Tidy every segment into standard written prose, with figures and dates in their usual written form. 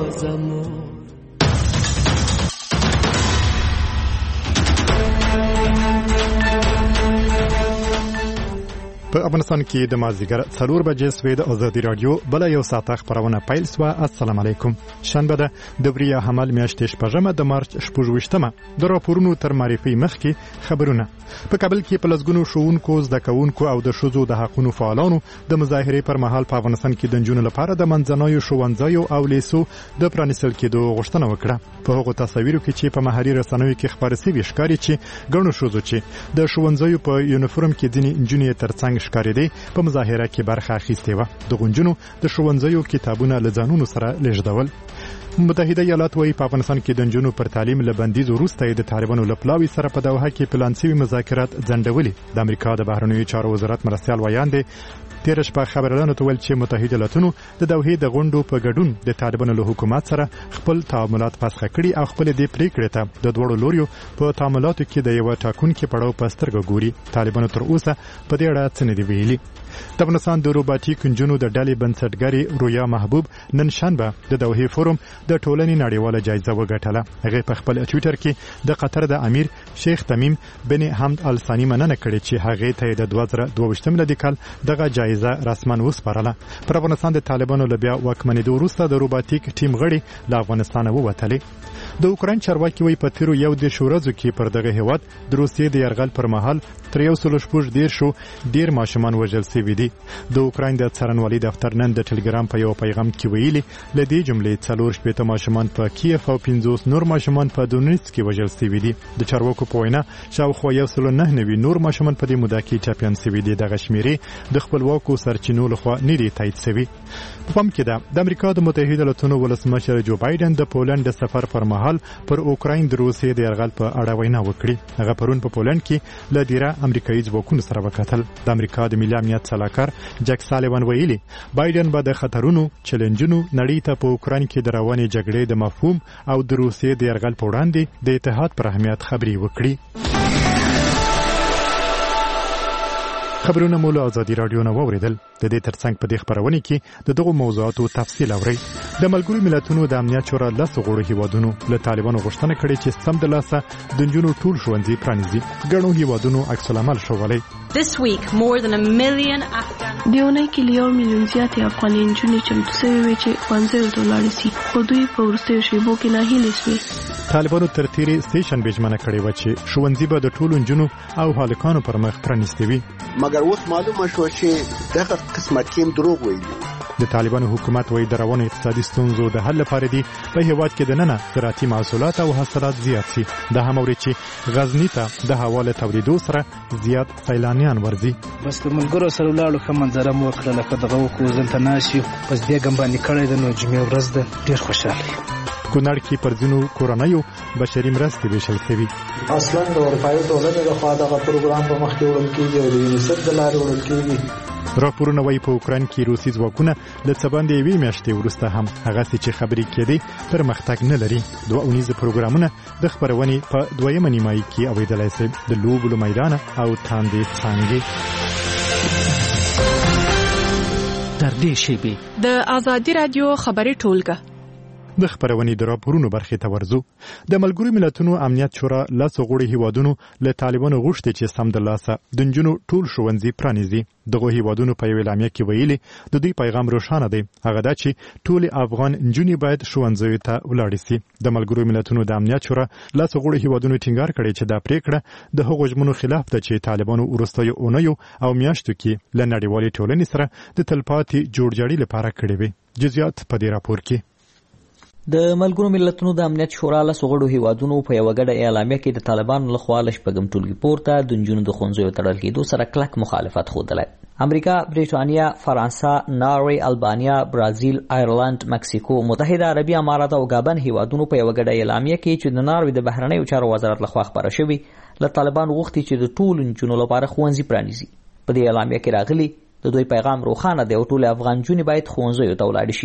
په افغانستان کې د مازدیګر 4 بجې سوي د ازادي رادیو بل یو ساعت خبرونه پیل سو. السلام علیکم. شنبه ده د بریه حمل میاشتې شپږمه د مارچ 28مه. د راپورونو تر معرفي مخکې خبرونه. په کابل کې په لسګونو شوونکو زده کوونکو او د شوزو د حقوقو فعالانو د مظاهرې پر مهال په افغانستان کې د جنونو لپاره د منځنوي ښوونځیو او لیسو د پرانیستل کېدو غوښتنه وکړه. په هغو تصاویرو کې چې په مهاري رسنیو کې خبرې شوي ښکاري چې ګڼو شوزو چې د ښوونځیو په یونیفورم کې ځینې نجونې ترڅنګ ښکارېدې په مظاهره کې برخه اخیستې وه. د غونجونو د ښوونځیو کتابونه له ځانونو سره لیږدول. متحده ایالات وايي په افغانستان کې د نجونو پر تعلیم له بندیز وروسته د طالبانو له پلاوي سره په دوحه کې پلان شوي مذاکرات ځنډولي. د امریکا د بهرنیو چارو وزارت مرستیال ویاند تیر شپه خبرونه تول چې متحده ایالاتونو د دوحې د غونډو په ګډون د طالبانو له حکومت سره خپل تعاملات فسخ کړي او خپل د پریکړې ته د دوړو لوريو په تعاملاتو کې د یو ټاکونکو پړاو په سترګو ګوري. طالبانو تر اوسه په دې اړه څه نه دی ویلي. د افغانستان د روباټیک انجنونو د ډلې بنسټګري رویا محبوب نن شنبه د دوحې فورم د ټولنې نړیواله جایزه وګټله. هغه په خپل ټوئیټر کې د قطر د امیر شیخ تمیم بن حمد ال ثانی مننه کړې چې هغه ته د 2022 میلادي کال دغه جایزه رسماً وسپارله. پر افغانستان د طالبانو له بیا واکمنېدو وروسته د روباټیک ټیم غړي له افغانستانه ووتلي. د اوکراین چارواکي وایي په تیرو یو د شورزو کې پر دغه هیواد د روسیې د یرغل پر مهال تر 114 ډیر ماشومان وژل شوي دي. د اوکراین د څارنوالۍ دفتر نن د ټلګرام په یو پیغام کې ویلي ل دې جملې 4 ماشومان په کیف او 50 نور ماشومان په دونیتسک کې وژل شوي دي. د چارواکو په وینا شاوخوا 109 نور ماشومان په دې موده کې ټاپیان شوي دي. دغه شمیرې د خپلواکو سرچینو لخوا نه دي تایید شوي. په پام کې ده د امریکا د متحده ایالاتونو ولسمشر جو بایدن د پولند د سفر پر مهال پر اوکراین د روسیې د یرغل په اړه وینا وکړي. هغه پرون په پولند کې ل ډیره امریکایي ځواکونو سره وکتل. د امریکا د ملي امنیت سلاکار جک سالیوان ویلي بایدن به د خطرونو چیلنجونو نړۍ ته په اوکراین کې د روانې جګړې د مفهوم او د روسیې د یرغل په وړاندې د اتحاد پر اهمیت خبري وکړي. خبرونه مو له ازادي رادیو نه واوریدل. د دې ترڅنګ په دې خبرونه کې د دغو موضوعاتو تفصیل اورئ. د ملګرو ملتونو د امنیت شورا له غړو هیوادونو له طالبانو غوښتنه کړې چې سم د لاسه د نجونو ټول ښوونځي پرانیزي. ګڼو هیوادونو عکس العمل ښوولی. This week more than 1 million Afghan دیونه کې له 1 میلیون زیاتې افغاني نجونې چمتو شوې وې چې ښوونځیو ته ولاړې شي، خو دوی په وروستیو شېبو کې ناهیلې شوې. طالبانو تر تیرې سټیشن بېژمنه کړې وه چې ښوونځي به د ټولو نجونو او هلکانو پر مخ پرانیستې وي. مګر اوس معلومه شوه چې دغه قسمه ټیم دروغ ویلي. د طالبانو حکومت وایي د روانو اقتصادي ستونزو د حل لپاره دی په هیواد کې د ننه زراعتي محصولات او حاصلات زیات شي. د هموري چې غزنی ته د هوا له تولیدو سره زیات سیلانیان ورځي. بس د ملګرو سره ولاړو ښه منظره مو وکړه، لکه دغه وکړو دلته ناست یو بس بیا ګمبانې کړی ده. نو جمعې ورځ ده ډېر خوشحاله یم. کونړ کې پر ځینو کورنیو بشري مرستې ویشل شوي. اصلا د اروپایي ټولنې لخوا دغه پروګرام په مخ کې وړل کېږي او د یونیسف د لارې وړل کېږي. راپورونه وایي په اوکراین کې روسي ځواکونه له څه باندې یوې میاشتې وروسته هم هغسې چې خبرې کېدې پرمختګ نه لري. 2 اونیزه پروګرامونه د خپرونې په 2مه نیمایي کې اورېدلی شئ. د لوبو له میدانه او تاندې څانګې. تر دې شیبې د ازادي رادیو خبري ټولګه د خبرونې د راپورونو برخې ته ورځو. د ملګرو ملتونو امنیت شورا له غړو هیوادونو له طالبانو غوښتي چې سم د لاسه د نجونو ټول ښوونځي پرانیزي. دغه هیوادونو په یو اعلامیه کې ویلي د دوی پیغام روښانه دی، هغه دا چې ټول افغان نجونې باید ښوونځیو ته ولاړې شي. د ملګرو ملتونو د امنیت شورا له غړو هیوادونو ټینګار کړی چې دا پریکړه د هغو ژمنو خلاف ده چې طالبانو وروستیو اونیو او میاشتو کې له نړیوالې ټولنې سره د تلپاتې جوړجاړي لپاره کړې وي. جزئیات په دې راپور کې. د ملګرو ملتونو د امنیت شورا له غړو هیوادونو په یو غړ اعلامیه کې د طالبانو لخوا له شپږم ټولګي پورته د نجونو د ښوونځیو تړل کېدو سره کلک مخالفت ښودلی. امریکا، بریټانیا، فرانسه، ناروې، البانیا، برازیل، آیرلند، مکسیکو، متحده عربي امارات او ګابن هیوادونو په یو غړ اعلامیه کې چې د ناروې د بهرنیو چارو وزارت لخوا خبره شوې له طالبانو غوښتي چې د ټولو نجونو لپاره ښوونځي پرانیزي. په دې اعلامیه کې راغلي د دوی پیغام روښانه دی او ټول افغان نجونې باید ښوونځیو ته ولاړې شي.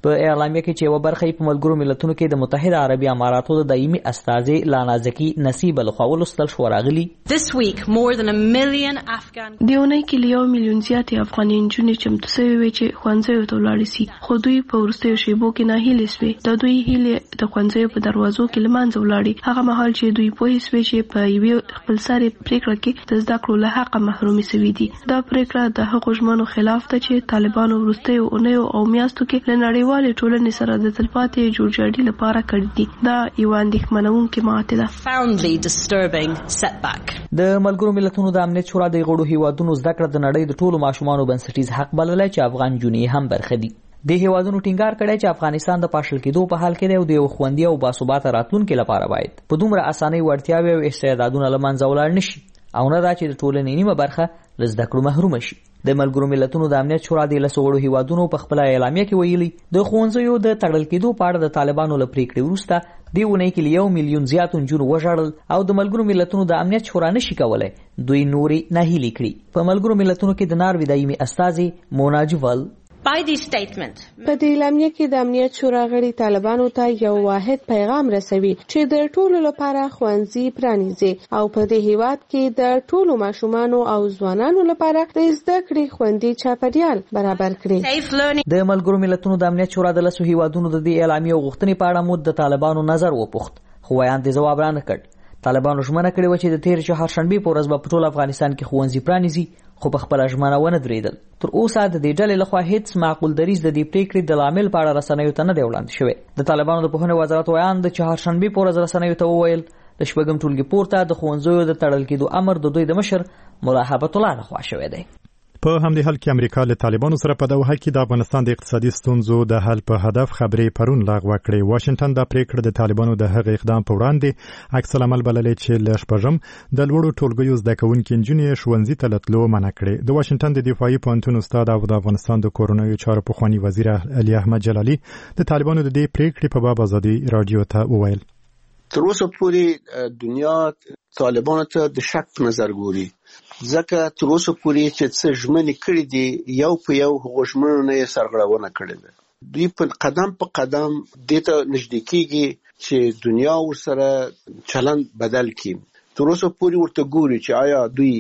په اعلامیه کې چې یوه برخه په ملګرو ملتونو کې د متحده عربي اماراتو د دایمي استازې لانا زکی نصیب لخوا ولوستل شو راغلي. This week more than 1 million Afghan دیونه کې 1 میلیون زیاتې افغاني نجونې چمتو شوي وي چې ښوونځیو ته ولاړې شي، خو دوی په وروستیو شیبو کې ناهیلې شوې. د دوی هیلې د ښوونځیو په دروازو کې له منځه ولاړې، هغه مهال چې دوی پوهې شوې چې په یوې خپلسرې پرېکړه کې د زده کړو له حقه محرومې شوي دي. دا پرېکړه د هغو ژمنو خلاف ده چې طالبانو وروستیو اونیو او میاشتو کې له نړیوالې ټولنې سره د تلپاتې جوړجاړي لپاره کړي دي. دا یوه اندېښمنوونکې ماتې ده. profoundly disturbing setback. د ملګرو ملتونو د امنیت شورا د غړو هیوادونو زده کړه د نړۍ د ټولو ماشومانو بنسټیز حق بللی چې افغان جونې هم برخه دي. د هیوادونو ټینګار کړی چې افغانستان د پاشل کېدو په حال کې دی او د یو خوندي او باثباته راتلونکي لپاره باید په دومره اسانۍ وړتیاوې او استعدادونه له منځه ولاړ نشي او نه دا چې د ټولنې نیمه برخه له زده کړو محرومه شي. د ملګرو ملتونو د امنیت شورا د 10 غړو هیوادونو په خپل اعلامیه کې ویلي د ښوونځیو د تړل کېدو په اړه د طالبانو له پریکړې وروسته دی ونې کې 1 میلیون زیات نجونې وژړل او د ملګرو ملتونو د امنیت شورا نشي کولای دوی نورې ناهیلې کړي. په ملګرو ملتونو کې د ناروې دایمي استازې مونا جوول By this statement, په دې اعلامیه کې د امنیت شورا غړي طالبانو ته یو واحد پیغام رسوي چې د ټولو لپاره ښوونځي پرانیزي او په دې هیواد کې د ټولو ماشومانو او ځوانانو لپاره د زده کړې خوندي چاپیریال برابر کړي. د ملګرو ملتونو د امنیت شورا د 10 هیوادونو د دې اعلامیې غوښتنې په اړه مو د طالبانو نظر وپوښت، خو وایان د جواب را نه کړ. طالبانو ژمنه کړې و چې د تیر چهارشنبې په ورځ به په ټول افغانستان کې ښوونځي پرانیزي، خو په خپله ژمنه ونه درېدل. تر اوسه د دې ډلې لخوا هیڅ معقول دریځ د دې پرېکړې د لامل په اړه رسنیو ته نه دی وړاندې شوی. د طالبانو د پوهنې وزارت ویان د چهارشنبې په ورځ رسنیو ته وویل د شپږم ټولګي پورته د ښوونځیو د تړل کېدو امر د دوی د مشر ملا هیبت الله لخوا شوی دی. په همدې حال کې امریکا له طالبانو سره په دوحه کې د افغانستان د اقتصادي ستونزو د حل په هدف خبرې پرون لغوه کړې. واشنگټن دا پریکړه د طالبانو د هغې اقدام په وړاندې عکس العمل بللې چې له شپږم د لوړو ټولګیو زده کوونکي نجونې ښوونځي ته له تلو منع کړې. د واشنگټن د دفاعي پوهنتون استاد او د افغانستان د کورنیو چارو پخواني وزیر علي احمد جلالي د طالبانو د دې پریکړې په باب ازادي رادیو ته وویل تر اوسه پورې دنیا طالبانو ته د شک نظر ګوري، ځکه تر اوسه پورې چې څه ژمنې کړې دي یو په یو هغو ژمنو نه یې سرغړونه کړې ده. دوی په قدم په قدم دې ته نږدې کېږي چې دنیا ورسره چلند بدل کړي. تر اوسه پورې ورته ګوري چې آیا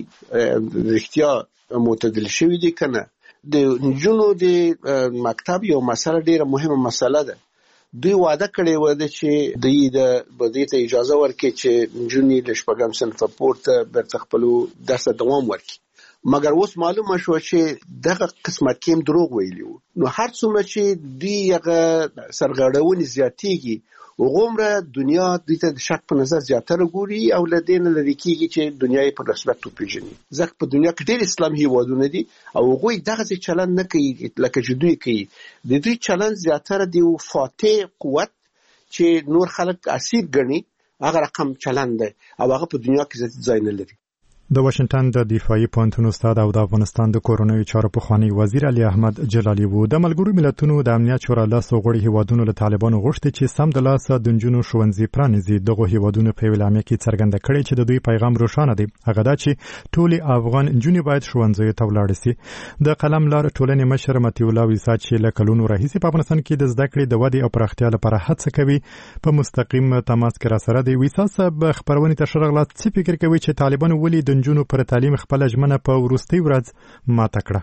دوی رښتیا معتدل شوي دي که نه. د نجونو د مکتب یو مسله ډېره مهمه مسله ده. دوی وعده کړې و چې دوی دې ته اجازه ورکړي چې نجونې له شپږم صنفه پورته بیرته خپلو درس ته دوام ورکړي، مګر اوس معلومه شوه چې دغه قسمت کې هم دروغ ویلي وو. نو هر څومره چې دوی هغه سرغړونې زیاتېږي هغومره دنیا دوی ته د شک په نظر زیاتره ګوري او له دې نه لرې کېږي چې دنیا یې په رسمیت وپېژني. ځکه په دنیا کې ډېر اسلامي هېوادونه دي او هغوی دغسې چلند نه کوي لکه چې دوی کوي. د دوی چلند زیاتره د یو فاتح قوت چې نور خلک اسیر ګڼي هغه رقم چلند دی او هغه په دنیا کې ذاتي ځای نه لري. د واشنگټن د دفاعي پوهنتون استاد او د افغانستان د کورنیو چارو پخواني وزیر علي احمد جلالي وو. د ملګرو ملتونو د امنیت شورا 10 غړي هیوادونو له طالبانو غوښتي چې سم د لاسه د نجونو ښوونځي پرانیزي. دغه هیوادونو په اعلامیه کې څرګنده کړې چې د دوی پیغام روښانه دی، هغه دا چې ټولې افغان نجونې باید ښوونځیو ته ولاړې شي. د قلم لار ټولنې مشر متي الله ویسا چې له کلونو راهیسې په افغانستان کې د زده کړې د ودې او پراختیا لپاره هڅه کوي په مستقیم تماس کې راسره دی. ویسا صاحب خبرونه ته شرغلات څه فکر کوي چې طالبان ولې د نجونو پر تعلیم خپل ژمنه په وروستي ورځ ماته کړه؟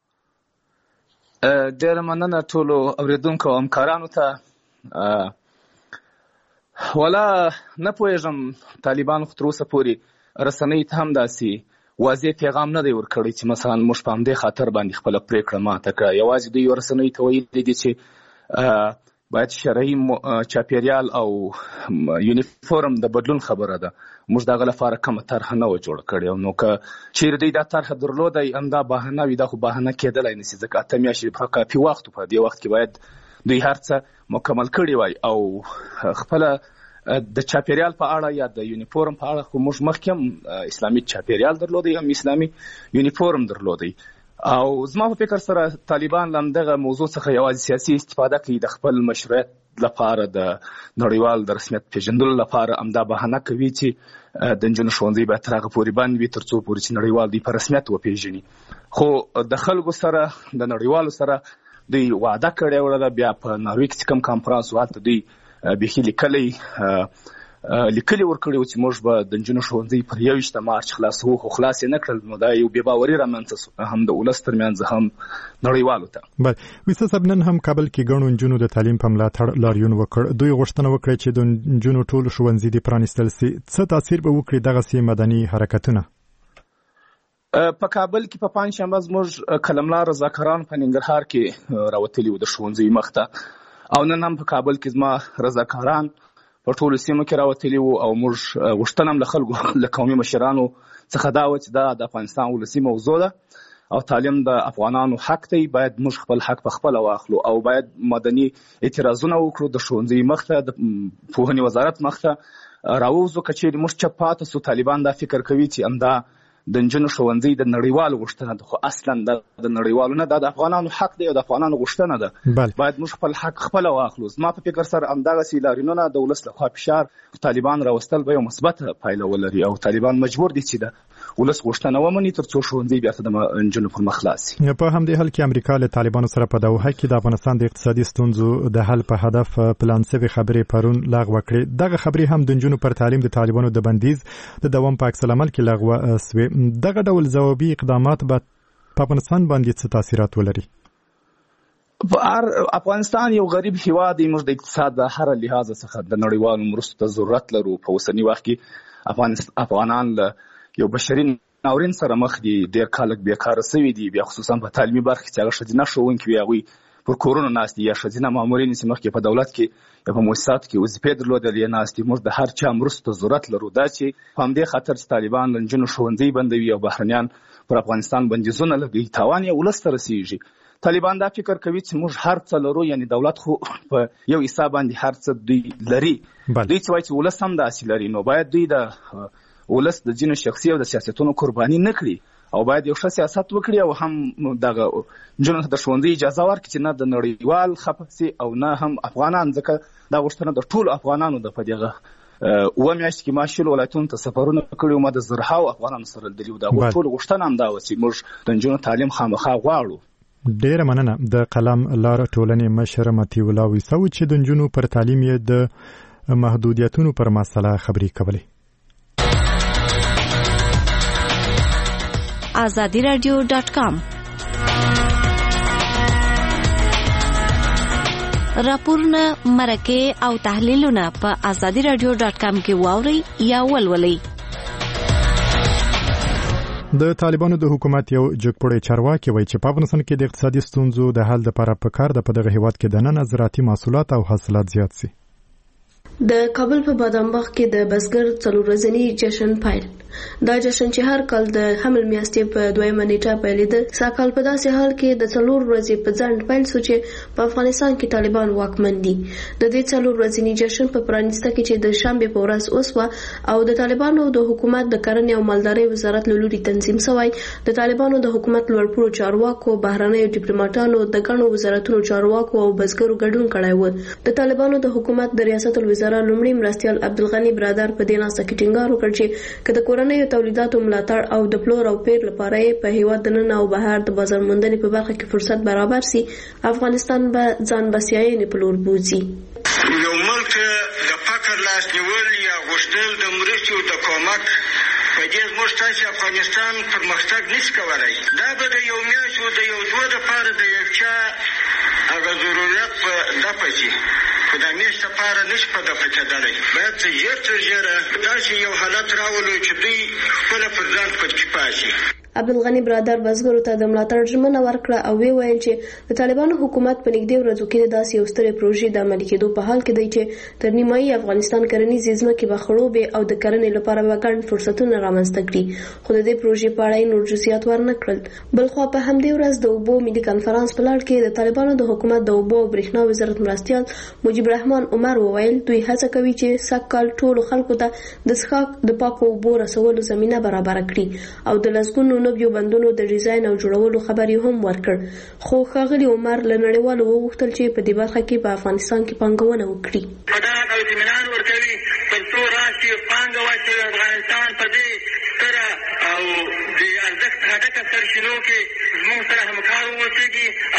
ډېره مننه ټولو اورېدونکو او همکارانو ته. ولا نه پوهېږم طالبانو خو تر اوسه پورې رسنیو ته هم داسې واضح پیغام نه دی ورکړی چې مثلا موږ په همدې خاطر باندې خپله پرېکړه ماته کړه. یوازې دوی رسنیو ته ویلي دي چې باید شرعي چاپیریال او یونیفورم د بدلون خبره ده. موږ دغه لپاره کومه طرحه نه وه جوړه کړې. نو که چیرې دوی دا طرحه درلودی همدا بهانه وي، دا خو بهانه کېدلی نه شي ځکه 8 میاشتې کافي وخت په دې وخت کې باید دوی هر څه مکمل کړي وای او خپله د چاپیریال په اړه یا د یونیفورم په اړه خو موږ مخکې هم اسلامي چاپیریال درلودی، هم اسلامي یونیفورم درلودی. او زما په فکر سره طالبان له همدغه موضوع څخه یوازې سیاسي استفاده کوي، د خپل مشروعیت لپاره د نړیوال د رسمیت پیژندلو لپاره همدا بهانه کوي چې د نجونو ښوونځي باید تر هغه پورې بند وي تر څو پورې چې نړیوال دوی په رسمیت وپیژني. خو د خلکو سره د نړیوالو سره دوی وعده کړې وړه بیا په ناروې کې کوم کانفرنس هلته دوی بیخي لیکلي ورکړي چې موږ به د نجونو ښوونځي پر 21 مارچ خلاصوو خو خلاص یې نه کړل نو دا یو بې باوري رامنځته هم د ولس ترمنځ هم نړیوالو ته. ویسه صاحب نن هم کابل کې ګڼو نجونو د تعلیم په ملاتړ لاریون وکړ. دوی غوښتنه وکړه چې د نجونو ټول ښوونځي دې پرانیستل سي. څه تاثیر به وکړي دغسې مدني حرکتونه؟ په کابل کې په پنجشنبه زموږ قلملا رضاکاران په ننګرهار کې راوتلي وو د ښوونځي مخ ته او نن هم په کابل کې زما رضاکاران په ټولو سیمو کې راوتلي وو او موږ غوښتنه هم له خلکو له قومي مشرانو څخه دا وه چې دا د افغانستان ولسي موضوع ده او تعلیم د افغانانو حق دی، باید موږ خپل حق په خپله واخلو او باید مدني اعتراضونه وکړو د ښوونځي مخ ته د پوهنې وزارت مخ ته راووځو. که چیرې موږ چپ پاتې سو طالبان دا فکر کوي چې همدا د نجونو ښوونځي د نړیوالو غوښتنه ده خو اصلا د نړیوالو نه، دا د افغانانو حق دی او د افغانانو غوښتنه ده. باید موږ خپل حق خپله واخلو. زما په فکر سره همدغسې لاریونونه د ولس لخوا فشار طالبان راوستل به یو مثبته پایله ولري او طالبان مجبور دي چې د ولس غوښتنه ومني تر څو ښوونځي بېرته د نجونو پر مخ خلاص شي. په همدې حال کې امریکا له طالبانو سره په دوحه کې د افغانستان د اقتصادي ستونزو د حل په هدف پلان شوې خبرې پرون لغوه کړې. دغه خبرې هم د نجونو پر تعلیم د طالبانو د بندیز د دوام په عکس العمل کې لغوه شوې. دغه ډول ځوابي اقدامات به په افغانستان باندې څه تاثیرات ولري؟ افغانستان یو غریب هیواد دی. موږ د اقتصاد د هر لحاظ څخه د نړیوالو مرستو ته ضرورت لرو. په اوسني وخت کې افغانان له یو بشري ناورین سره مخ دي. ډېر خلک بیکاره شوي دي، بیا خصوصا په تعلیمي برخه کې چې هغه ښځینه ښوونکي وي هغوی پر کورونو ناست دي یا ښځینه مامورین چې مخکې په دولت کې یا په مؤسساتو کې وظیفې درلودل یې ناست دي. موږ د هر چا مرستو ته ضرورت لرو. دا چې په همدې خاطر چې طالبان د نجونو ښوونځي بندوي او بهرنیان پر افغانستان بندیزونه لګوي تاوان یې ولس ته رسېږي. طالبان دا فکر کوي چې موږ هر څه لرو، یعنی دولت خو په یو حساب باندې هر څه دوی لري. دوی چې وایي چې ولس هم داسې لري نو باید دوی د ولس د ځینو شخصي او د سیاستونو قرباني نه کړي او باید یو ښه سیاست وکړي او هم دغه نجونو ته د ښوونځي اجازه ورکړي چې نه د نړیوال خفه سي او نه هم افغانان، ځکه دا غوښتنه د ټولو افغانانو ده. په دغه 7 میاشتې کې ما 10 ولایتونو ته سفرونه کړي ما د زرهاو افغانانو سره لیدلي وو. دا ټول غوښتنه همدا وه چې موږ د نجونو تعلیم خامخا غواړو. ډیره مننه. د قلم لار ټولنې مشر متي الله ویسو چې د نجونو پر تعلیم یې د محدودیتونو پر مسله خبرې کولې. azadiradio.com راپورونه، مرکې او تحلیلونه په azadiradio.com کې واورئ یا ولولئ. د طالبانو د حکومت یو جګپوړی چارواکي وایي چې په افغانستان کې د اقتصادي ستونزو د حل لپاره پکار ده په دغه هیواد کې دننه زراعتي محصولات او حاصلات زیات شي. د کابل په بادامباغ کې د بزګر 4 ورځنی جشن پیل. دا جشن چې هر کال د حمل میاشتې په 2 نیټه پیلېده، ساکال په داسې حال کې د 4 ورځې په ځنډ پیل شو چې په افغانستان کې طالبان واکمن دي. د دې 4 ورځنی جشن په پرانیسته کې چې د شنبه په ورځ اوسوه او د طالبانو د حکومت د کرنې او مالدارۍ وزارت له لوري تنظیم شوی، د طالبانو د حکومت لوړپوړو چارواکو، بهرنیو ډیپلوماټانو، د ګڼو وزارتونو چارواکو او بزګرو ګډون کړی و. د طالبانو د حکومت د ریاست الوزرا لومړي مرستیال عبدالغنی برادر په دې ناسته کې ټینګار وکړ چې کله کورنیو تولیداتو ملاتړ او د پلور او پیر لپاره په هیواد دننه او بهر د بازار موندنې په برخه کې فرصت برابر سي، افغانستان به ځان بسیاینې په لور بوځي. یو ملک د فقر لاس نیول یا غوښتل د مرستې او د کومک په دې زموږ تاسې افغانستان پرمختګ نشي کولی. دا به د یو میاشت او د یو 2 لپاره د یو چا هغه ضرورت په دفع شي، خو د میاشت لپاره نشي په دفع کېدلی. باید څه ژر تر ژره داسې یو حالت راولو چې دوی خپله پر ځان پتکفا شي. عبدالغنی برادر بزګرو ته د ملاتړ ژمنه ورکړه او ویل چې د طالبانو حکومت په نږدې ورځو کې داسې یو سترې پروژې د عملي کېدو په حال کې دی چې تر نیمایي افغانستان کرنیزې ځمکې به خړوبې او د کرنې لپاره به ګڼ فرصتونه رامنځته کړي، خو د دې پروژې په اړه نور جزئیات ورنه کړل. بلخوا په همدې ورځ د اوبو ملي کنفرانس په لړ کې د طالبانو د حکومت د اوبو او برېښنا وزارت مرستیال مجيب الرحمن عمر وویل دوی هڅه کوي چې سږکال ټولو خلکو ته د څښاک د پاکو اوبو رسولو زمینه برابر کړي او د لسګونو نویو بندونو د ډیزاین او جوړولو خبر یې هم ورکړ. خو ښاغلي عمر له نړیوالو وغوښتل چې په دې برخه کې په افغانستان کې پانګونه وکړي. په دا اطمینان ورکوي تر څو راشي پانګه واچوي افغانستان په دې ستره او د ارزښت غټه سرچینو کې زموږ سره همکار واوسېږي او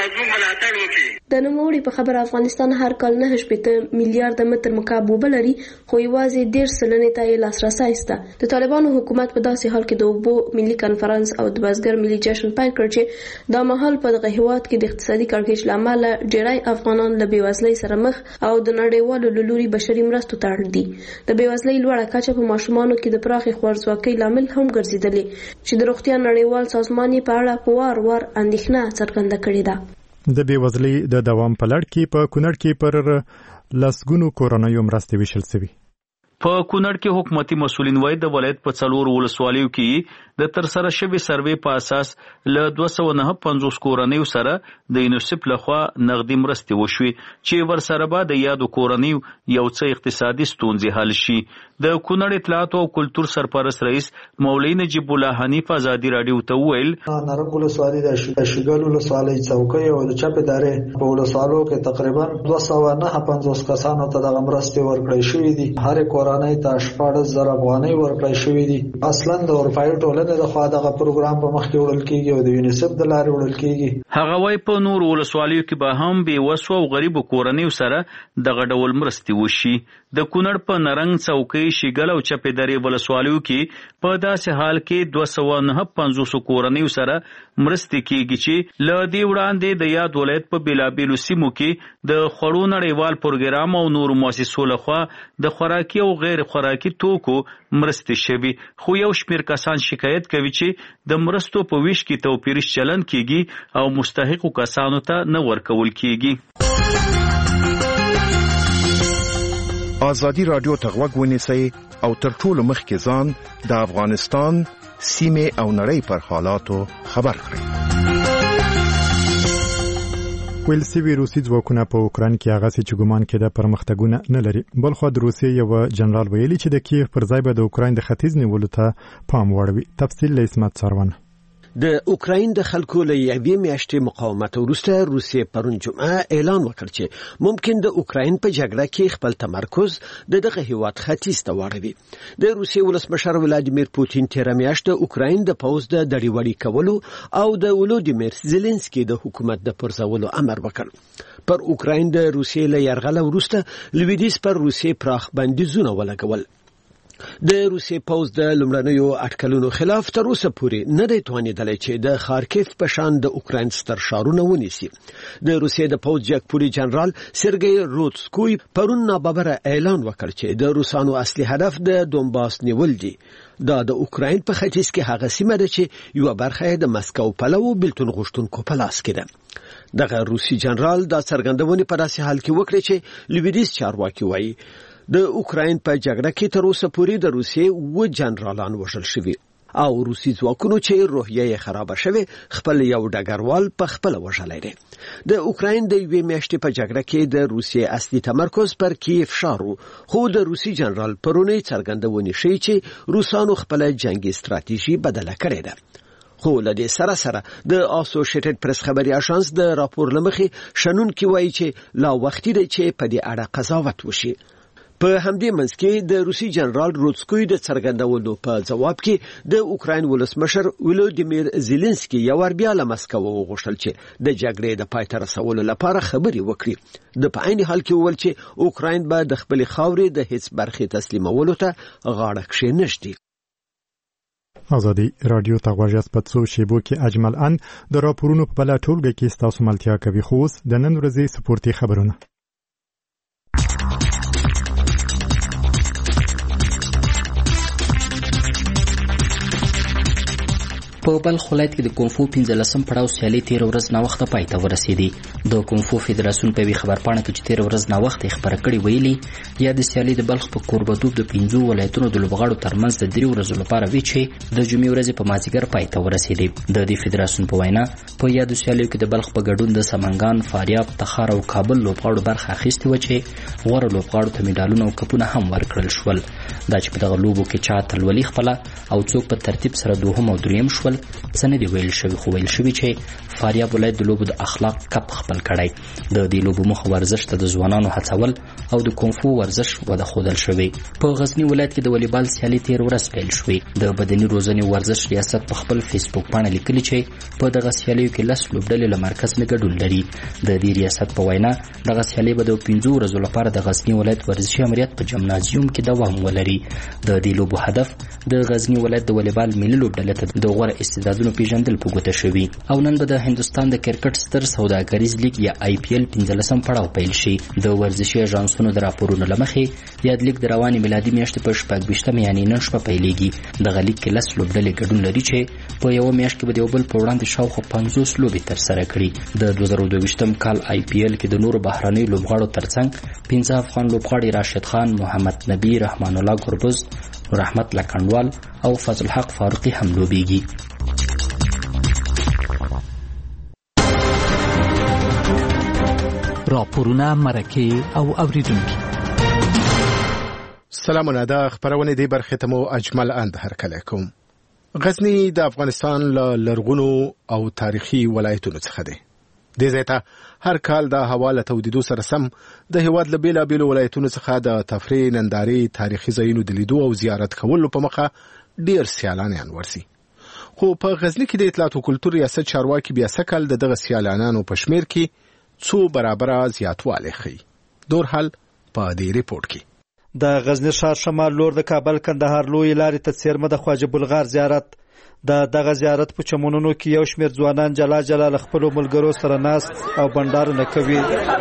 زموږ ملاتړ وکړي. د نوموړي په خبره افغانستان هر کال 9 میلیارډ متر مکعب اوبه لري، خو یوازې 1.5 سلنې ته یې لاسرسی شته. د طالبانو حکومت په داسې حال کې د اوبو ملي کنفرانس او د بزګر ملي جشن پیل کړ چې دا مهال په دغه هیواد کې د اقتصادي کړکېچ له امله ډېری افغانان له بېوزلۍ سره مخ او د نړیوالو له لوري بشري مرستو ته اړ دي. د بېوزلۍ لوړه کچه په ماشومانو کې د پراخې خوارځواکۍ لامل هم ګرځېدلې چې د روغتیا نړیوال سازمان یې په اړه په وار اندېښنه څرګنده کړې ده. د بېوزلۍ د دوام په لړ کې په کونړ کې پر لسګونو کورنیو مرستې ویشل شوي. په کونړ کې حکومتي مسؤلین وایي د ولایت په 4 ولسوالیو کې د ترسره شوي سروې په اساس له 259 کورنیو سره د یونیسف لخوا نغدي مرستې وشوي چې ورسره به د یادو کورنیو یو څه اقتصادي ستونزې حل شي. د کونړ اطلاعات او کلتور سرپرست رئیس مولوي نجیب الله حنیف ازادي رادیو ته ویل نارنج ولسوالۍ د شګل ولسوالۍ څوکۍ او د چپ ادارې په ولسوالو کې تقریبا 259 کسانو ته د مرستې ورکړې شوې دي. هر کورنۍ ته 14,000 افغانۍ ورکړې شوې دي. اصلا د اروپایي ټولنې د خوا دغه پروګرام په مخ کې وړل کیږي او د یونیسف د لارې وړل کیږي. هغه وايي په نور ولسوالیو کې به هم بې وسو او غریبو کورنیو سره دغه ډول مرستې وشي. د کونړ په نرنګ څوکۍ شګل او چپې درې ولسوالیو کې په داسې حال کې 259 کورنیو سره مرستې کیږي چې له دې وړاندې د یاد ولایت په بیلابیلو سیمو کې د خوړو نړیوال پروګرام او نورو مؤسسو لخوا د خوراکي او غیر خوراکي توکو مرستې شوي. خو یو شمېر کسان شکایت کوي چې د مرستو په ویش کې توپیرش چلن کیږي او مستحقو کسانو ته نه ورکول کیږي. آزادی رادیو ته غوږ ونیسئ او تر ټولو مخکې ځان د افغانستان سیمې او نړۍ پر حالاتو خبر کړئ. ویل سوي روسي ځواکونه په اوکراین کې هغه چې ګومان کېده پرمختګونه نه لري. بلخو د روسیې یو جنرال ویلي چې د کیف پر ځای به د اوکراین د ختیځ نیولو ته پام وړوي. تفصیل له اسمت سروان. د اوکراین د خلکو له یوې میاشتې مقاومت وروسته روسیې پرون جمعه اعلان وکړ چې ممکن د اوکراین په جګړه کې خپل تمرکز دغه هیواد ختیځ ته واړوي. د روسیې ولسمشر ولادیمیر پوتین تیر میاشت د اوکراین د پوځ د دړیوړي کولو او د ولودیمیر زيلنسکي د حکومت د پرځولو امر وکړ. پر اوکراین د روسیې له یرغله وروسته لویدیځ پر روسیې پراخ بندیزونه ولګول. د روسیې پوځ د لومړنیو اټکلونو خلاف تر اوسه پورې نه دی توانېدلی چې د خارکیف په شان د اوکراین ستر ښارونه ونیسي. د روسیې د پوځ جګپوړي جنرال سرګی روتسکوی پرون ناببره اعلان وکړ چې د روسانو اصلي هدف د دونباس نیول دي. دا د اوکراین په ختیځ کې هغه سیمه ده چې یو برخه د مسکو پلو بلتون غوښتونکو په لاس کې ده. دغه روسي جنرال دا څرګندونې په داسې حال کې وکړې چې لویدیځ چارواکي وایي د اوکراین په جګړه کې تر اوسه پورې د روسیې 2 جنرالان وژل شوي او روسي ځواکونو چې روحیه یې خراب شوه خپل یو ډګروال په خپل وژلای دي. د اوکراین د یوې میاشتې په جګړه کې د روسیې اصلي تمرکز پر کیف شارو، خو د روسي جنرال پرونی څرګندونې شي چې روسانو خپل جنگي ستراتیژي بدله کړې ده. خو لدې سره د اسوسییټډ پریس خبري اژانس د راپور لمخې شنونکي وایي چې لا وخت دی چې په دې اړه قضاوت وشي. په همدې منځ کې د روسي جنرال روتسکوی د څرګندولو په جواب کې د اوکراین ولسمشر ولودیمیر زيلنسکي یو ور بیا له مسکو وغوښتل چې د جګړې د پای ته رسولو لپاره خبري وکړي. د په عین حال کې وویل چې اوکراین به د خپل خاورې د هیڅ برخې تسلیمولو ته غاړه کښېنږدي. آزادی رادیو ته غوږ یاست. په څو شیبو کې اجمل ان د راپورونو په بله ټولګه کې ستاسو ملتیا کوي. خو اوس د نن ورځې سپورتي خبرونه. په بلخ ولایت کې د کونفو 15 پړاو سیالي 13 ورځ نه وخت پای ته ورسېدي. د کونفو فدراسیون په خبرپاڼه کې چې 13 ورځ نه وخت خبره کړې ویلي یا د سیالي د بلخ په کوربتوب د 15 ولایتونو د لوبغاړو ترمنځ د 3 ورځو لپاره وی چې د جمعې ورځې په مازیګر پای ته ورسېدي. د دې فدراسیون په وینا په یادو سیالیو کې د بلخ په ګډون د سمنګان، فاریاب، تخار او کابل لوبغاړو برخه اخیستې و چې غوره لوبغاړو ته میډالونه او کپونه هم ورکړل شول. دا چې په دغه لوبو کې چا تلولي خپل او څوک په ترتیب سره دوهم او دریم شول ډول څه نه دی ویل شوی، خو ویل شوی چې فاریاب ولایت د لوبو د اخلاق کپ خپل کړی. د دې لوبو موخه ورزش ته د ځوانانو هڅول او د کونفو ورزش وده ښودل شوی. په غزنی ولایت کې د والیبال سیالي تیر ورځ پیل شوې. د بدني روزنې ورزش ریاست په خپل فیسبوک باندې لیکلي چې په دغه سیالیو کې 10 لوبډلې له مرکز نه ګډون لري. د دې ریاست په وینا دغه سیالي به د 15 ورځو لپاره د غزنی ولایت ورزشي امریت په جمنازیوم کې دوام ولري. د دې لوبو هدف د غزنی ولایت د والیبال ملي لوبډلې ته د غوره استعدادونو پیژندل په ګوته شوی. او نن به د هندستان د کرکټ ستر سوداګریز لیګ یا IPL 15 پړاو پیل شي. د ورزشي اژانسونو د راپورونو لمخې یاد لیګ د روانې میلادي میاشتې په 26 یعنی نن شپه پیلېږي. دغه لیګ کې 10 لوبډلې ګډون لري چې په یو میاشت کې به د یو بل په وړاندې شاوخوا 50 لوبې ترسره کړي. د 2022 کال IPL کې د نورو بهرنیو لوبغاړو ترڅنګ 15 افغان لوبغاړي راشد خان، محمد نبی، رحمان الله ګربز، رحمت لکنډوال او فضل حق فاروقي هم لوبېږي. راپورونه، مرکې او اوریدونکي. سلامونه، د خبرونه دی برخه ته مو اجمل اند هرکلی کوم. غزنی د افغانستان له لرغونو او تاریخي ولایتونو څخه دی. د زیاته هر کال د حواله تودیدو سره سم د هیواد له بیلابیلو ولایتونو څخه د تفریح، نندارې، تاریخي ځایونو د لیدو او زیارت کولو په مخه ډیر سیالانیان ورسي. خو په غزنی کې د اطلاعات او کلتور ریاست چارواکي بیا سکل دغه سیالانانو په شمیر کې څو برابره زیاتوالی ښیي. دور حال په دې ریپورت کې. د غزنی ښار شمال لور د کابل کندهار لوی لارې ته څیرمه د خواجه بلغار زیارت. دغه زیارت په چمنونو کې یو شمیر ځوانان جلا جلا له خپلو ملګرو سره ناست او بنډارونه کوي.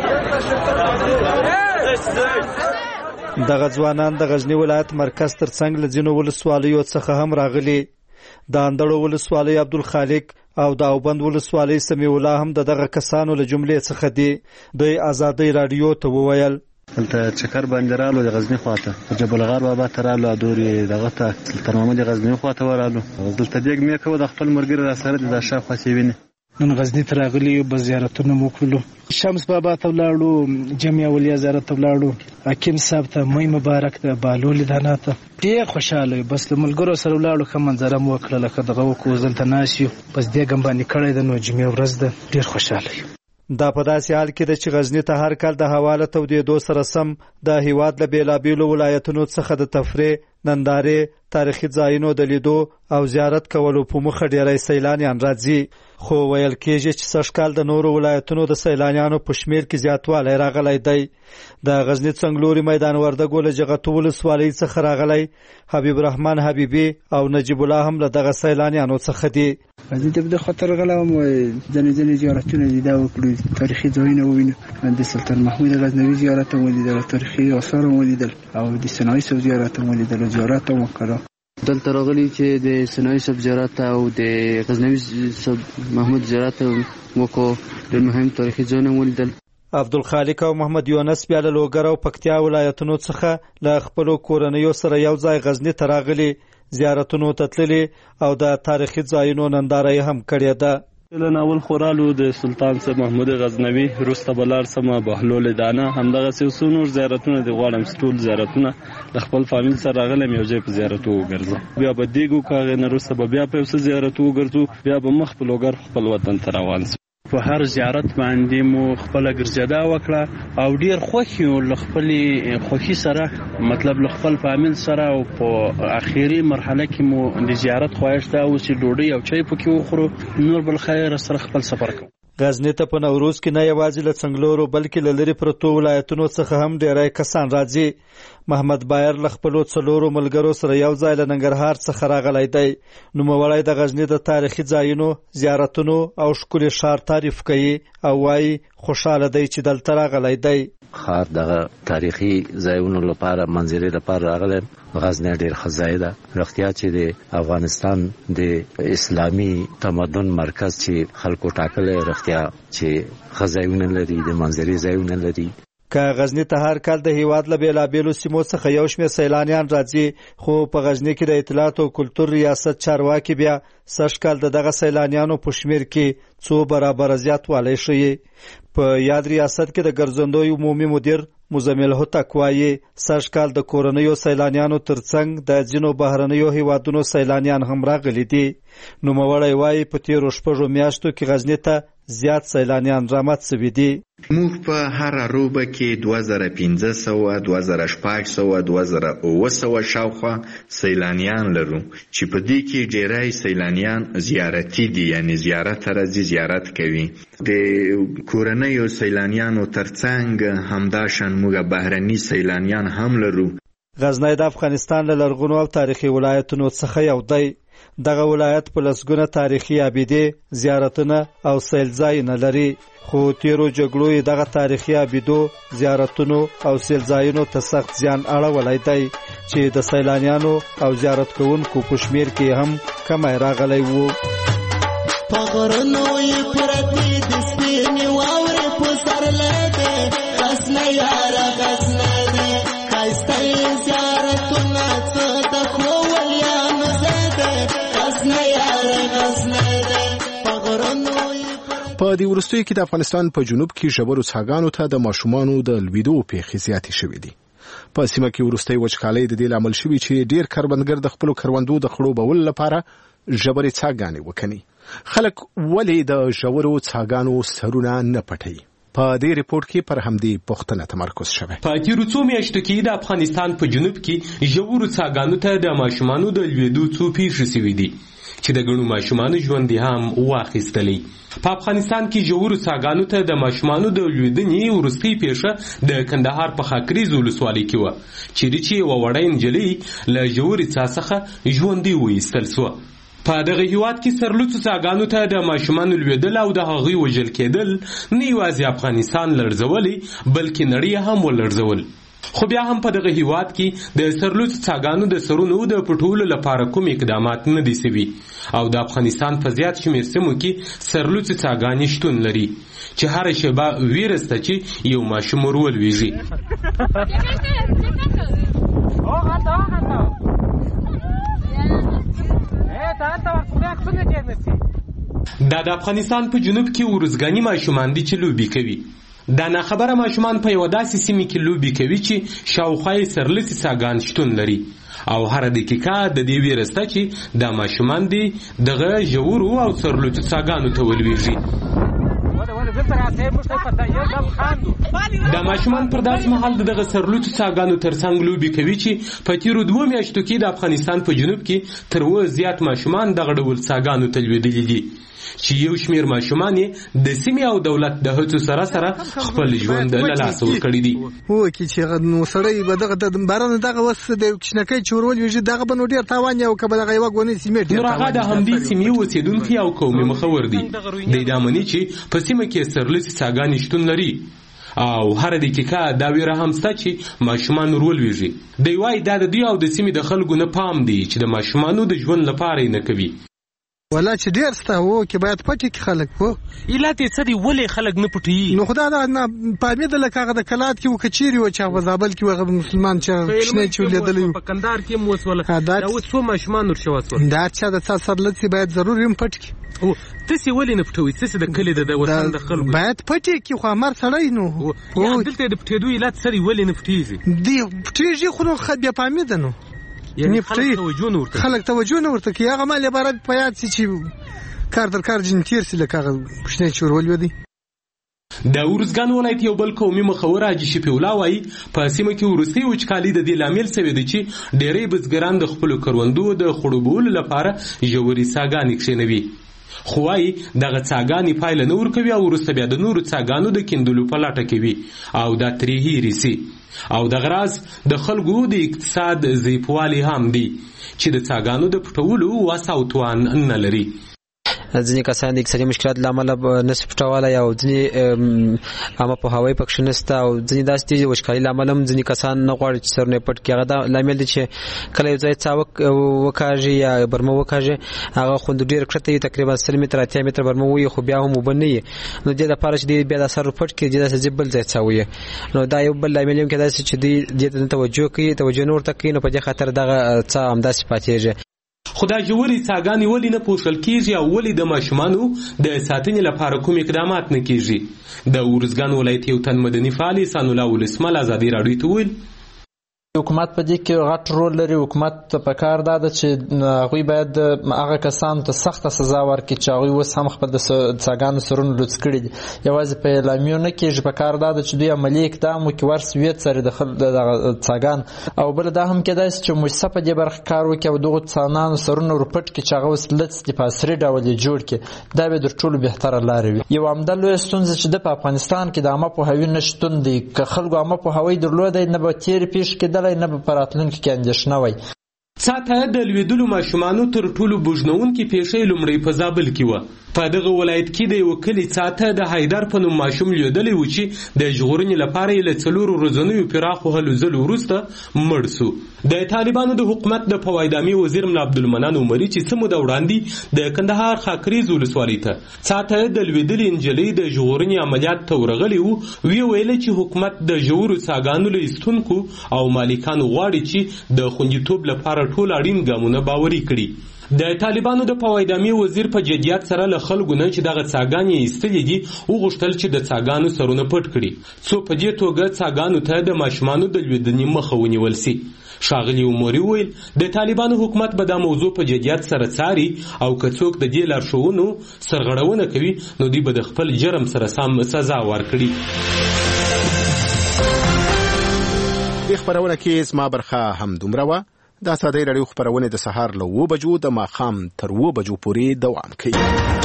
دغه ځوانان د غزنی ولایت مرکز ترڅنګ له ځینو ولسوالیو څخه هم راغلي. د اندړو ولسوالۍ عبدالخالق او د اوبند ولسوالۍ سمیع الله هم دغه کسانو له جملې څخه دي. دوی آزادۍ رادیو ته وویل دلته چکر باندې رالو د غزنی خواته جبل الغار بابا ته رالو دورې دغه ته سلطان محمد غزنی خواته ورالو. دلته دیګ مې کوو د خپل مرګر را سره د شاوخوا سیوینه. نن غزنی ته راغلي به زیارتونه مو کړلو. شمس بابا ته ولاړو، جمعیه ولیا زیارت ته ولاړو، حکیم صاحب ته، مې مبارک ته، بالول دانا ته. ډېر خوشاله بس له ملګرو سره ولاړو، ښه منظره مو وکړه. لکه دغه وکړو دلته ناست یو، بس دې ګمبانې کړی ده. نو جمعې ورځ ده، ډېر خوشاله یو. دا په داسې حال کې ده چې غزنی ته هر کال د حواله تودېدو سره سم د هیواد له بیلابیلو ولایتونو څخه د تفریح، نندارې، تاریخي ځایونو د لیدو او زیارت کولو په موخه ډېری سیلانیان راځي. خو ویل کېږي چې سږ کال د نورو ولایتونو د سیلانیانو په شمیر کې زیاتوالی راغلی دی. د غزنی څنګلوري میدان وردګو له جغتو ولسوالۍ څخه راغلی حبیب الرحمن حبیبي او نجیب الله هم له دغه سیلانیانو څخه دي. غزنی ته د خطر غلم ځنې زیارتونه دي دا وکړو، تاریخي ځایونه ووینو. د سلطان محمود غزنوي زیارت هم ولیدل، تاریخي آثار هم ولیدل او د صنایع صاحب زیارت هم ولیدل. زیارت هم وکړو. دلته راغلي چې د صنایع صاحب زیارت او د غزنوي صاحب محمود زیارت وکړو. د مهم تاریخي ځایونه ولیدل. عبدالخالق او محمد یونس بیا له لوګر او پکتیا ولایتونو څخه له خپلو کورنیو سره یو ځای غزنی ته راغلي، زیارتونو ته تللي او د تاریخي ځایونو ننداره هم کړې ده. ناول خورالو د سلطان صاحب محمود غزنوي وروسته بلار سمه بهلول دانه همدغه څو نور زیارتونه د غواړم ټول زیارتونه د خپل فامیل سره راغلم یو ځای په زیارت وګرځم. بیا به دیګو کاغه نه وروسته بیا په څه زیارت وګرځو، بیا به مخ په لوګر خپل وطن ته روان سو. په هر زیارت باندې مو خپل ګرځېدا وکړه او ډیر خوښ یو له خپل خوښي سره، مطلب له خپل فامیل سره. او په اخیری مرحله کې مو د زیارت خواهش دا و چې ډوډۍ او چای پکې وخورو، نور بل خیر سره خپل سفر کوو. غزنی ته په نوروز کې نه یوازې له څنګلورو بلکې له لرې پرتو ولایتونو څخه هم ډیری کسان راځي. محمد بایر له خپلو څلورو ملګرو سره یو ځای له ننګرهار څخه راغلی دی. نوموړی د غزنی د تاریخي ځایونو، زیارتونو او ښکلي ښار تعریف کوي او وایي خوشحاله دی چې دلته راغلی دی. ښار دغه تاریخي ځایونو لپاره، منظرې لپاره راغلی. غزنی ډېر ښه ځای ده. رښتیا چې د افغانستان د اسلامي تمدن مرکز چې خلکو ټاکلی، رښتیا چې ښه ځایونه لري، د منظرې ځایونه لري. که غزنی ته هر کال د هیواد له بیلابیلو سیمو څخه یو شمېر سیلانیان راځي، خو په غزنی کې د اطلاعات او کلتور ریاست چارواکي بیا سږ کال دغه سیلانیانو په شمېر کې 2 برابره زیاتوالی ښیي. په یاد ریاست کې د ګرځندوی عمومي مدیر مزمل هوتک وایي سږ کال د کورنیو سیلانیانو ترڅنګ د ځینو بهرنیو هیوادونو سیلانیان هم راغلي دي. نوموړی وایي په تیرو 6 میاشتو کې غزنی ته زیات سیلانیان رامات سوي دي. موږ په هر روبه کې 2500 2600 2700 شاوخوا سیلانیان لرو چې په دې کې ډېری سیلانیان زیارتي دي، یعنی زیارت راځي زیارت کوي. د کورنیو سیلانیانو ترڅنګ همداشان موږ بهرني سیلانیان هم لرو. غزنی د افغانستان له لرغونو او تاریخي ولایتونو څخه یو دی. دغه ولایت په لسګونه تاریخي ابیدې، زیارتونه او سیلځایونه لري، خو تیرو جګړو یې دغه تاریخي ابیدو، زیارتونو او سیلځایونو ته سخت زیان اړولی دی چې د سیلانیانو او زیارت کوونکو په شمېر کې هم کمی راغلی و. په غرونو یې پرتې د سپینې واورې په سرلی دی، غزنی یاره غزنی دی، ښایسته یې زیارتونه څه د ښو ولیانو ځای دی، غزنی یاره غزنی دی. په دې وروستیو کې د افغانستان په جنوب کې ژورو څاګانو ته د ماشومانو د لویدو پیښې زیاتې شوې دي. په سیمه کې وروستۍ وچکالۍ د دې لامل شوي چې ډېر کروندګر د خپلو کروندو د خړوبولو لپاره ژورې څاګانې وکني. خلک ولې د ژورو څاګانو سرونه نه پټوي؟ په دې ریپورت کې پر همدې پوښتنه تمرکز شوی. په تیرو څو میاشتو کې د افغانستان په جنوب کې ژورو څاګانو ته د ماشومانو د لویدو څو پیښې شوي دي چې د ګڼو ماشومانو ژوند هم واخیستلی. په افغانستان کې ژورو څاګانو ته د ماشومانو د لویدنې وروستۍ پیښه د کندهار په خاکریز ولسوالۍ کې وه، چیرې چې یوه وړه نجلۍ له ژورې څاه څخه ژوندۍ وایستل سوه. په دغه هیواد کې سرلوڅو څاګانو ته د ماشومانو لویدل او د هغوی وژل کېدل نه یوازې افغانستان لړزولی بلکې نړۍ هم ولړزول. خو بیا هم په دغه هیواد کې د سرلوڅو څاګانو د سرونو د پټولو لپاره کوم اقدامات نه دي سوي او د افغانستان په زیات شمېر سیمو کې سرلوڅې څاګانې شتون لري چې هره شیبه ویره شته چې یو ماشوم ور ولویږي. دا د افغانستان په جنوب کې ورزګاني ماشومان دي چې لوبي کوي. دا ناخبره ماشومان په یوه داسې سیمې کې لوبي کوي چې شاوخوا یې سرلوڅې څاګان شتون لري او هره دقیقه د دې ویره شته چې دا ماشومان دي دغه ژورو او سرلوڅو څاګانو ته ولویږي. دا ماشومان پر داسې مهال دغه سرلوڅو څاګانو ترڅنګ لوبي کوي چې په تیرو 2 میاشتو کې د افغانستان په جنوب کې تر 2 زیات ماشومان دغه ډول څاګانو ته لویدلي دي چې یو شمېر ماشومان یې د سیمې او دولت د هڅو سره سره خپل ژوند له لاسه ورکړي دي. وکړي چې نو سړی به دغه باران دغه وس د کشنکۍ چورول ویږي دغه به نو ډېر تاوان یو که به دغه یوه ګونې سیمې ډېر نور هغه د همدې سیمې اوسېدونکي او قومي مخور دي. دی دا مني چې په سیمه کې سرلوڅې څاګانې شتون لري او هر دقیقه دا ویره هم شته چې ماشومان ور ولویږي. دی وایي دا د دوی او د سیمې د خلکو نه پام دی چې د ماشومانو د ژوند لپاره یې نه کوي. ولا چې ډیر ستا وو کې باید پټي کې خلک وو علت یې څه دی ولې خلک نه پټوي؟ نو خدا نه پامې د لکه هغه د کلات کې وکچيري و چې هغه زابل کې هغه مسلمان چې شنه چې لیدلې په کندهار کې مو وسوله دا اوس څو ماشومان ورشو وسول دا چې د څا سرلڅي باید ضروري هم پټ کې او تاسو ولې نه پټوي؟ تاسو د کلی د وطن د خلکو باید پټي کې خو امر سړی نو یا دلته د پټېدو علت سړی ولې نه پټیږي؟ دی پټیږي خو خد بیا پامې ده نو یعنی خلک توجه نه ورته کوي. هغه مال عبارت په یاد چې کار در کار جن تیر سي لکه پښنه چورول ودی. د ورزګان ولایت یو بل قومي مخور حاجي شفیع الله وایي په سیمه کې وروستۍ وچکالي د دې لامل شوی دی چې ډېری بزګران د خپلو کروندو د خړوبولو لپاره ژورې څاګانې کښېنوي. خو وایي دغه څاګانې پایله نه ورکوي او وروسته بیا د نورو څاګانو د کیندلو په لټه کوي او دا ترې هېرې سي او دغه راز د خلکو د اقتصاد ضعیفوالي هم دی چې د څاګانو د پټولو وس او توان نه لري. ځینې کسان د اقتصادي مشکلات له امله نشي پټولی او ځینې عامه پوهاوی پکښې نشته او ځینې داسې دي چې وچکالي له امله هم ځینې کسان نه غواړي چې سرونه یې پټ کړي. هغه دا لامل دی چې کله یو ځای څاه وکاږي یا برمه وکاږي هغه خوند ډېر کښته وي، تقریبا 100 متره 80 متره برمه وي خو بیا هم اوبه نه وي. نو دې لپاره چې دوی بیا دا سر پټ کړي داسې ځای بل ځای څاه وي. نو دا یو بل لامل هم کېدای شي چې دوی دې ته توجه کوي، توجه نه ورته کوي، نو په دې خاطر دغه څاه همداسې پاتېږي. خو دا ژورې څاګانې ولې نه پوښل کېږي او ولې د ماشومانو د ساتنې لپاره کوم اقدامات نه کېږي؟ د ارزګان ولایت یو تن مدني فعال احسان الله ولسمل ازادي راډیو ته وویل حکومت په دې کې غټ رول لري. حکومت په کار دا ده چې هغوی باید هغه کسانو ته سخته سزا ورکړي چې هغوی اوس هم خپل د څاګانو سرونه لوڅ کړي دي. یوازې په اعلامیو نه کېږي، په کار دا ده چې دوی عملي اقدام وکړي، ورس ویې څاري د څاګان. او بله دا هم کېدای شي چې مؤسسه په دې برخه کار وکړي او دغو څاګانو سرونه ورپټ کړي چې هغه اوس لڅ دي، په عصري ډول یې جوړ کړي. دا به تر ټولو بهتره لاره وي. یو همدا لویه ستونزه چې ده په افغانستان کې د عامه پوهاوي نشتون دی. که خلکو عامه پوهاوی درلودی نه به تېرې پېښې کېدلی، نه به په راتلونکي کې اندېښنه وای. څاه د لوېدلو ماشومانو تر ټولو بوږنوونکې پیښې لومړی په زابل کې وه. په دغه ولایت کې د یو کلي څاه د حیدر په نوم ماشوم لیدلی و چې د ژغورنې لپاره یې له 4 ورځنیو پراخو هلو ځلو وروسته مړ سو. د طالبانو د حکومت د فوایدامي وزیر ملا عبدالمنان عمري چې څه موده وړاندې د کندهار خاکریز ولسوالۍ ته څاه د لوېدلې نجلۍ د ژغورنې عملیات ته ورغلی و، ویل چې حکومت د ژورو څاګانو له ایستونکو او مالکانو غواړي چې د خوندیتوب لپاره ټول اړین ګامونه باوري کړي. د طالبانو د فوایدامي وزیر په جدیت سره له خلکو نه چې دغه څاګانې ایستلې دي وغوښتل چې د څاګانو سرونه پټ کړي څو په دې توګه څاګانو ته د ماشومانو د لوېدنې مخه ونیول سي. ښاغلي عمري وویل د طالبانو حکومت به دا موضوع په جدیت سره څاري او که څوک د دې لارښوونو سرغړونه کوي نو دوی به د خپل جرم سره سم سزا ورکړي. د خبرونه کې زما برخه هم دومره وه. دا ازادي راډیو خبرونه د سهار له 9 بجو د ماښام تر 9 بجو پورې دوام کوي.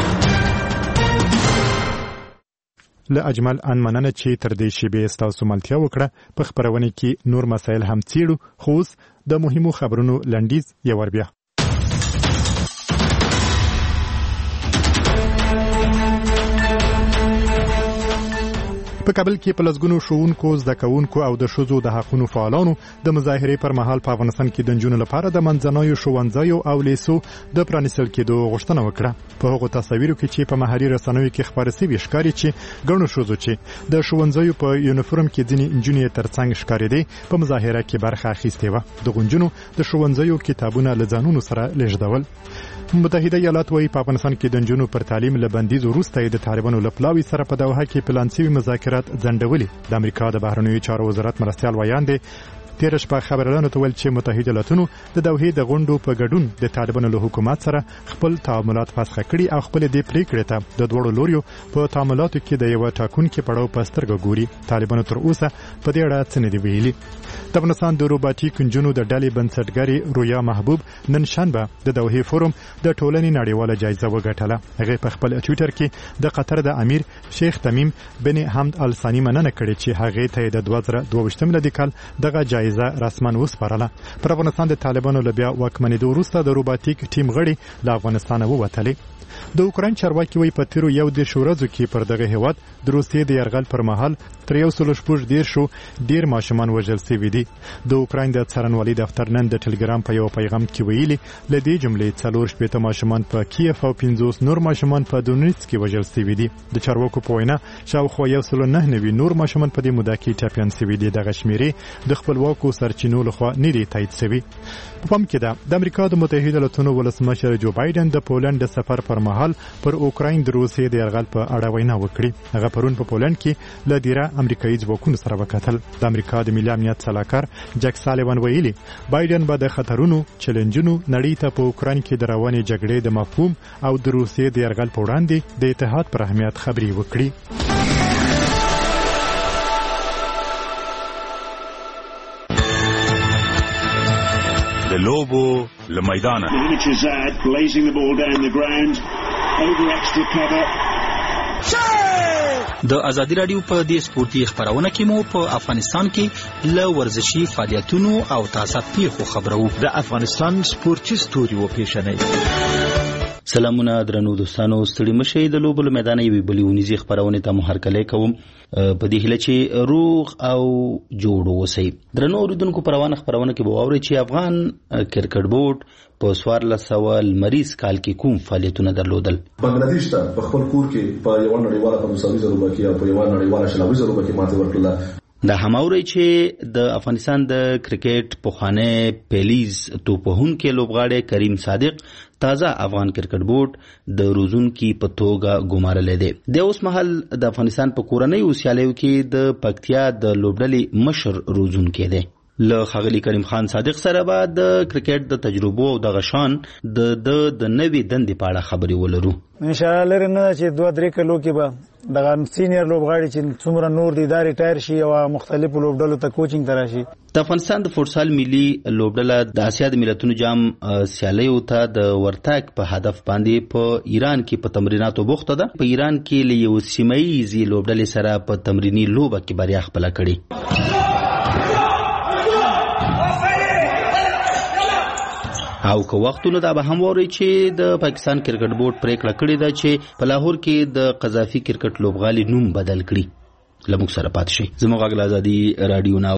له اجمل ان مننه چې تر دې شیبې ستاسو ملتیا وکړه. په خبرونه کې نور مسایل هم څیړو، خو د مهمو خبرونو لنډیز یو ور بیا. په کابل کې په لسګونو ښوونکو، زده کوونکو او د ښځو د حقونو فعالانو د مظاهرې پر مهال په افغانستان کې د نجونو لپاره د منځنیو ښوونځیو او لیسو د پرانیستل کېدو غوښتنه وکړه. په هغو تصاویرو کې چې په مهاري رسنیو کې خپاره شوي ښکاري چې ګڼو ښځو چې د ښوونځیو په یونیفورم کې ځینې نجونې ترڅنګ ښکارېدې په مظاهره کې برخه اخیستې وه. دغو نجونو د ښوونځیو کتابونه له ځانونو سره لیږدول. متحده ایالات وايي په افغانستان کې د نجونو پر تعلیم له بندیز وروسته د طالبانو له پلاوي سره په دوحه کې پلان شوي مذاکرات ځنډولي. د امریکا د بهرنیو چارو وزارت مرستیال ویان دی تیر شپه خبرلانو ته ویل چې متحده ایالاتونو د دوحې د غونډو په ګډون د طالبانو له حکومت سره خپل تعاملات فسخ کړي او خپل د پریکړې ته د دوړو لوريو په تعاملاتو کې د یو ټاکونکو پړاو په سترګو ګوري. طالبانو تر اوسه په دې اړه څه نه دی ویلي. د افغانستان د روباټیک انجنونو د ډلې بنسټګري رویا محبوب نن شنبه د دوحې فورم د ټولنې نړیواله جایزه وګټله. هغه په خپل ټوئیټر کې د قطر د امیر شیخ تمیم بن حمد ال ثانی مننه کړې چې هغه ته د 2022 میلادي کال دغه جایزه رسماً وسپارله. پر افغانستان د طالبانو له بیا واکمنېدو وروسته د روباټیک ټیم غړي له افغانستان ووتلي. د اوکراین چارواکي وایي په تیرو 11 ورځو کې پر دغه هیواد د روسیې د یرغل پر مهال تر 114 ډیر ماشومان وژل شوي دي. د اوکراین د څارنوالۍ دفتر نن د ټلګرام په یو پیغام کې ویلي ل دې جملې 4 ماشومان په کیف او 50 نور ماشومان په دونیتسک کې وژل شوي دي. د چارواکو په وینا شاوخوا 109 نور ماشومان په دې موده کې ټاپیان شوي دي. دغه شمیرې د خپلواکو سرچینو لخوا نه دي تایید شوي. په پام کې ده د امریکا د متحده ایالاتونو ولسمشر جو بایدن د پولند د سفر پر مهال پر اوکراین د روسیې د یرغل په اړه وینا وکړه. هغه پرون په پولند کې له ډیره امریکایي ځواکونو سره وکتل. د امریکا د ملي امنیت سلاکار جک سالیوان ویلي بایدن به د خطرونو چیلنجونو نړۍ ته په اوکراین کې د روانې جګړې د مفهوم او د روسیې د یرغل په وړاندې د اتحاد پر اهمیت خبرې وکړي. د لوبو له میدانه د ازادي راډیو په دې سپورتي خبرونه کې مو په افغانستان کې له ورزشي فعالیتونو او تازه پیښو خبرو. د افغانستان سپورتي ستوري و پیژنئ. سلامونه درنو دوستانو، ستړي مشئ. د لوبو له میدان یوې بلې ونیزې خپرونې ته مو هرکلی کوم په دې هیله چې روغ او جوړ اوسئ. درنو اورېدونکو، په روانه خپرونه کې به واورئ چې افغان کرکټ بورډ په 1400 لمریز کال کې کوم فعالیتونه درلودل. بنگلاديش ته په خپل کور کې په یو نړیواله 500 لوبه کې او په یو نړیواله شلوي لوبه کې ماته ورکړه. دا هماوري چې د افغانستان د کرکټ پخوانی پیلیز توپوهونکي لوبغاړی کریم صادق تازه افغان کرکټ بورډ د روزونکي په توګه ګمارلی دی. د اوس مهال د افغانستان په کورنیو سیالیو کې د پکتیا د لوبډلې مشر روزونکی دی. له ښاغلي کریم خان صادق سره به د کرکټ د تجربو او د غشان د نوې دندې په اړه خبرې ولرو. انشاءالله لري نه چې 2-3 کلو کې به د سینیئر لوبغاړي چې څومره نور دي دا ریټایر شي او مختلفو لوبډلو ته کوچینګ ته راشي. د افغانستان د فوټسال ملي لوبډله د اسیا د ملتونو جام سیالیو ته د ورتګ په هدف باندې په ایران کې په تمریناتو بوخته ده. په ایران کې له یو سیمایي لوبډلې سره په تمرینی لوبه کې بریا خپله کړې. او که وختونه دا به هم ووري چې د پاکستان کرکټ بورډ پریکړه کړې ده چې په لاهور کې د قذافي کرکټ لوبغالي نوم بدل کړي. لموږ سره پاتې شئ. زموږ غږ آزادي رادیو